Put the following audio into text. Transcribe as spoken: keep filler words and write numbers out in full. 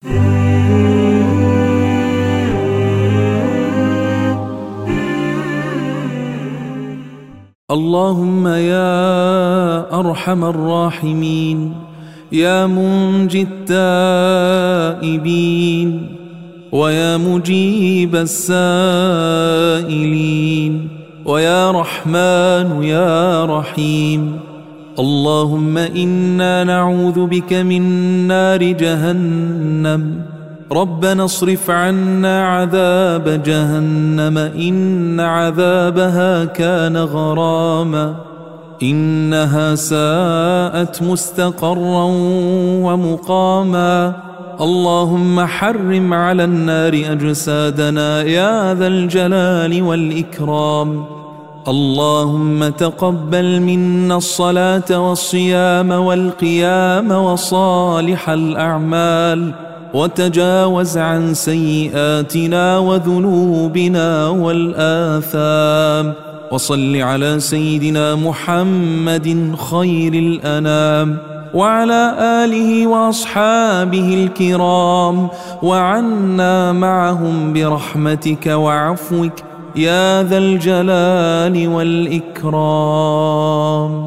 اللهم يا أرحم الراحمين، يا منجي التائبين، ويا مجيب السائلين، ويا رحمن يا رحيم، اللهم إنا نعوذ بك من نار جهنم، ربنا اصرف عنا عذاب جهنم إن عذابها كان غراما، إنها ساءت مستقرا ومقاما. اللهم حرم على النار أجسادنا يا ذا الجلال والإكرام. اللهم تقبل منا الصلاة والصيام والقيام وصالح الأعمال، وتجاوز عن سيئاتنا وذنوبنا والآثام، وصل على سيدنا محمد خير الأنام وعلى آله وأصحابه الكرام، وعنا معهم برحمتك وعفوك يا ذا الجلال والإكرام.